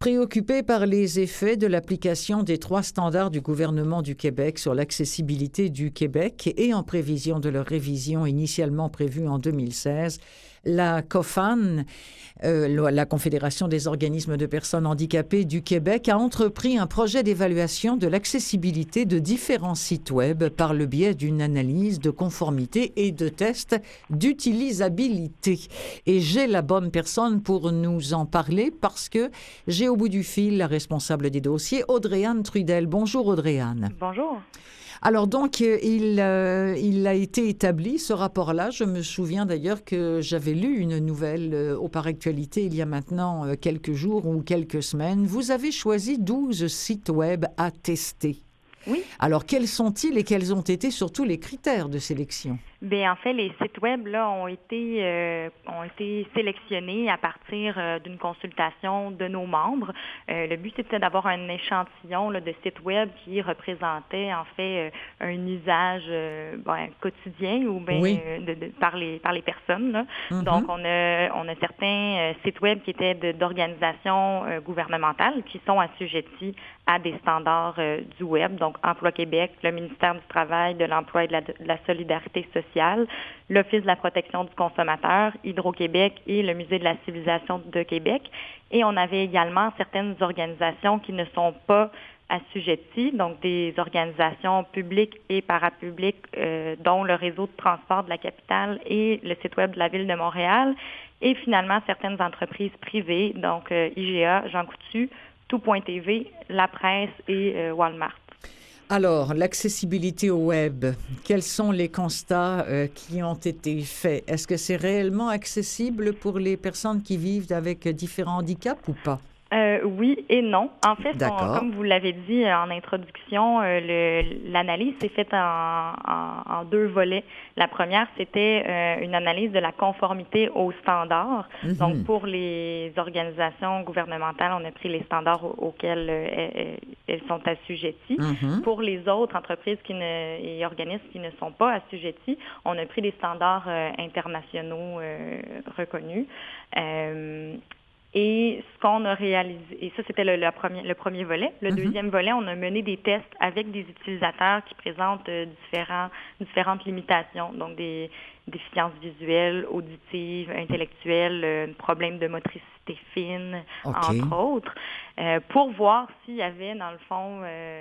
Préoccupé par les effets de l'application des 3 standards du gouvernement du Québec sur l'accessibilité du Québec et en prévision de leur révision initialement prévue en 2016, la COFAN, la Confédération des organismes de personnes handicapées du Québec, a entrepris un projet d'évaluation de l'accessibilité de différents sites web par le biais d'une analyse de conformité et de tests d'utilisabilité. Et j'ai la bonne personne pour nous en parler parce que j'ai au bout du fil la responsable des dossiers, Audrey-Anne Trudel. Bonjour Audrey-Anne. Bonjour. Alors donc, il a été établi, ce rapport-là. Je me souviens d'ailleurs que j'avais lu une nouvelle au Par Actualité il y a maintenant quelques jours ou quelques semaines. Vous avez choisi 12 sites web à tester. Oui. Alors, quels sont-ils et quels ont été surtout les critères de sélection? Bien, en fait, les sites web là ont été sélectionnés à partir d'une consultation de nos membres. Le but, c'était d'avoir un échantillon là, de sites web qui représentait en fait un usage quotidien ou bien Oui. par les personnes. Là. Mm-hmm. Donc, on a certains sites web qui étaient d'organisations gouvernementales qui sont assujettis à des standards du web. Donc, Emploi Québec, le ministère du Travail, de l'Emploi et de la Solidarité sociale, l'Office de la protection du consommateur, Hydro-Québec et le Musée de la civilisation de Québec. Et on avait également certaines organisations qui ne sont pas assujetties, donc des organisations publiques et parapubliques, dont le réseau de transport de la capitale et le site web de la Ville de Montréal. Et finalement, certaines entreprises privées, donc IGA, Jean Coutu, Tout.tv, La Presse et Walmart. Alors, l'accessibilité au web, quels sont les constats qui ont été faits? Est-ce que c'est réellement accessible pour les personnes qui vivent avec différents handicaps ou pas? Oui et non. En fait, comme vous l'avez dit en introduction, l'analyse s'est faite en 2 volets. La première, c'était une analyse de la conformité aux standards. Mm-hmm. Donc, pour les organisations gouvernementales, on a pris les standards auxquels elles sont assujetties. Mm-hmm. Pour les autres entreprises et organismes qui ne sont pas assujettis, on a pris des standards internationaux reconnus. Et ce qu'on a réalisé, et ça c'était le premier volet. Le mm-hmm. deuxième volet, on a mené des tests avec des utilisateurs qui présentent différentes limitations, donc des déficiences visuelles, auditives, intellectuelles, problèmes de motricité fine, okay. Entre autres, pour voir s'il y avait dans le fond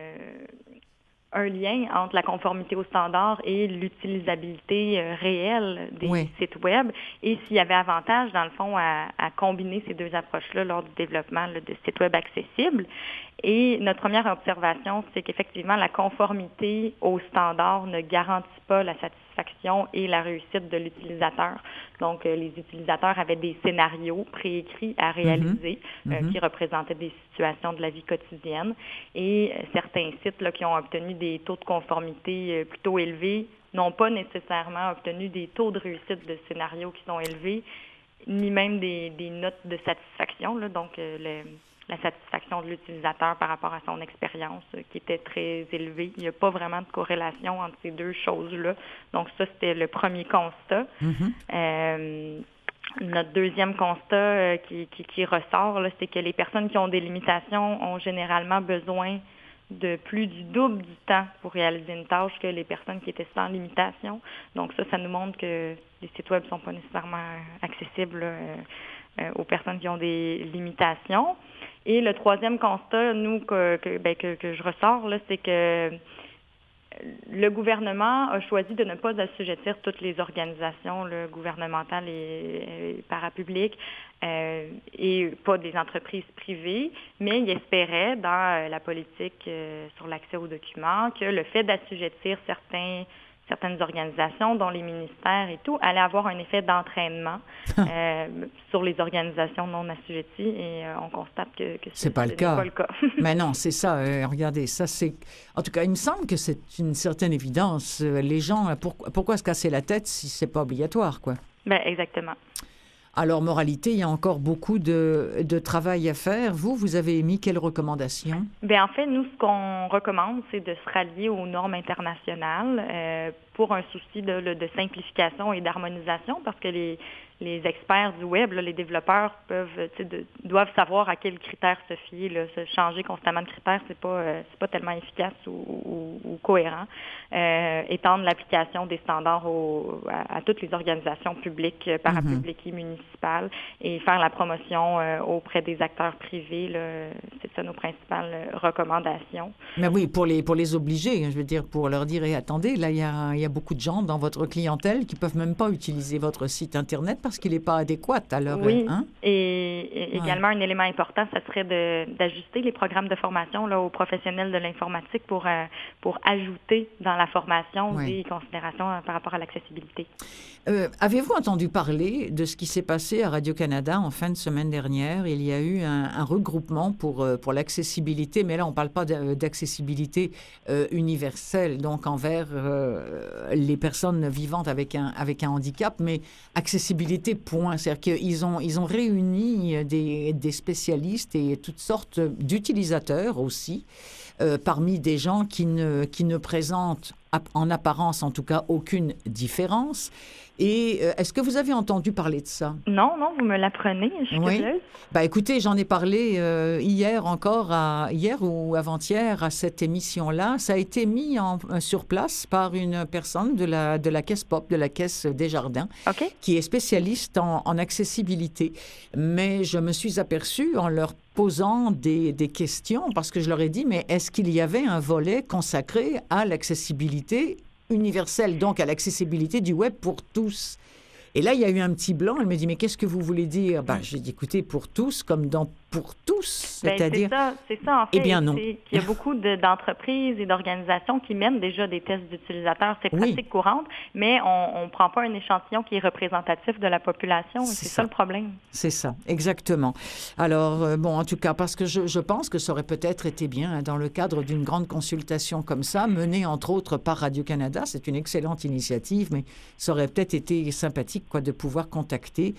un lien entre la conformité aux standards et l'utilisabilité réelle des sites web et s'il y avait avantage, dans le fond, à combiner ces 2 approches-là lors du développement là, de sites web accessibles. Et notre première observation, c'est qu'effectivement, la conformité aux standards ne garantit pas la satisfaction et la réussite de l'utilisateur. Donc, les utilisateurs avaient des scénarios préécrits à réaliser qui représentaient des situations de la vie quotidienne. Et certains sites là, qui ont obtenu des taux de conformité plutôt élevés n'ont pas nécessairement obtenu des taux de réussite de scénarios qui sont élevés, ni même des notes de satisfaction. Là, donc, la satisfaction de l'utilisateur par rapport à son expérience qui était très élevée. Il n'y a pas vraiment de corrélation entre ces 2 choses-là. Donc ça, c'était le premier constat. Mm-hmm. Notre deuxième constat qui ressort, là, c'est que les personnes qui ont des limitations ont généralement besoin de plus du double du temps pour réaliser une tâche que les personnes qui étaient sans limitation. Donc ça nous montre que les sites web ne sont pas nécessairement accessibles aux personnes qui ont des limitations. Et le troisième constat, que je ressors, là, c'est que le gouvernement a choisi de ne pas assujettir toutes les organisations là, gouvernementales et parapubliques et pas des entreprises privées, mais il espérait dans la politique sur l'accès aux documents que le fait d'assujettir certaines organisations, dont les ministères et tout, allaient avoir un effet d'entraînement sur les organisations non assujetties et on constate que c'est pas le cas. Mais non, c'est ça. Regardez, ça c'est... En tout cas, il me semble que c'est une certaine évidence. Les gens, pourquoi se casser la tête si c'est pas obligatoire, quoi? Ben exactement. Alors, moralité, il y a encore beaucoup de travail à faire. Vous avez émis quelles recommandations? Bien, en fait, nous, ce qu'on recommande, c'est de se rallier aux normes internationales pour un souci de simplification et d'harmonisation, parce que les experts du web, là, les développeurs doivent savoir à quels critères se fier. Là. Se changer constamment de critères, c'est pas tellement efficace ou cohérent. Étendre l'application des standards à toutes les organisations publiques, parapubliques et municipales, et faire la promotion auprès des acteurs privés, là, c'est ça nos principales recommandations. Mais oui, pour les obliger, je veux dire, pour leur dire, attendez, là, il y a beaucoup de gens dans votre clientèle qui peuvent même pas utiliser votre site Internet parce qu'il n'est pas adéquat. Alors, oui, et également, un élément important, ça serait d'ajuster les programmes de formation là, aux professionnels de l'informatique pour ajouter dans la formation des considérations par rapport à l'accessibilité. Avez-vous entendu parler de ce qui s'est passé à Radio-Canada en fin de semaine dernière? Il y a eu un regroupement pour l'accessibilité, mais là, on ne parle pas d'accessibilité universelle, donc envers les personnes vivantes avec un handicap, mais accessibilité, point. C'est-à-dire qu'ils ont réuni des spécialistes et toutes sortes d'utilisateurs aussi, parmi des gens qui ne présentent en apparence, en tout cas, aucune différence. Et est-ce que vous avez entendu parler de ça? Non, vous me l'apprenez, je suis curieuse. Écoutez, j'en ai parlé hier ou avant-hier à cette émission-là. Ça a été mis sur place par une personne de la Caisse Pop, de la Caisse Desjardins, qui est spécialiste en accessibilité. Mais je me suis aperçue en leur posant des questions, parce que je leur ai dit, mais est-ce qu'il y avait un volet consacré à l'accessibilité universelle, donc à l'accessibilité du web pour tous? Et là, il y a eu un petit blanc. Elle me dit, mais qu'est-ce que vous voulez dire? J'ai dit, écoutez, pour tous, comme dans pour tous, c'est-à-dire... C'est ça, en fait. Eh bien, non. Il y a beaucoup d'entreprises et d'organisations qui mènent déjà des tests d'utilisateurs. C'est pratique courante, mais on ne prend pas un échantillon qui est représentatif de la population. C'est ça le problème. C'est ça, exactement. Alors, en tout cas, parce que je pense que ça aurait peut-être été bien, dans le cadre d'une grande consultation comme ça, menée entre autres par Radio-Canada. C'est une excellente initiative, mais ça aurait peut-être été sympathique de pouvoir contacter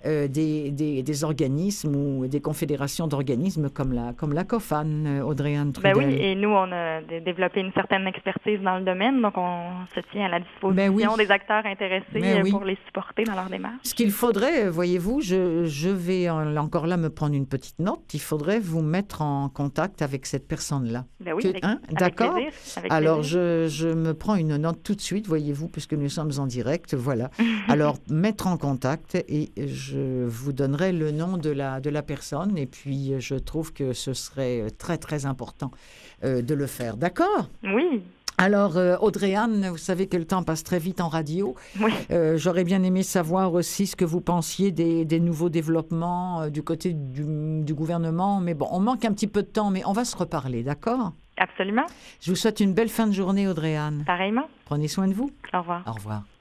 des organismes ou des confédérations d'organismes comme la COFAN, Audrey-Anne Trudel. Oui, et nous, on a développé une certaine expertise dans le domaine, donc on se tient à la disposition des acteurs intéressés pour les supporter dans leur démarche. Ce qu'il faudrait, voyez-vous, je vais encore là me prendre une petite note, il faudrait vous mettre en contact avec cette personne-là. D'accord? Plaisir, alors, je me prends une note tout de suite, voyez-vous, puisque nous sommes en direct, voilà. Alors, mettre en contact et je vous donnerai le nom de la personne et puis je trouve que ce serait très, très important de le faire. D'accord? Oui. Alors, Audrey-Anne, vous savez que le temps passe très vite en radio. Oui. J'aurais bien aimé savoir aussi ce que vous pensiez des nouveaux développements du côté du gouvernement. Mais bon, on manque un petit peu de temps, mais on va se reparler, d'accord? Absolument. Je vous souhaite une belle fin de journée, Audrey-Anne. Pareillement. Prenez soin de vous. Au revoir. Au revoir.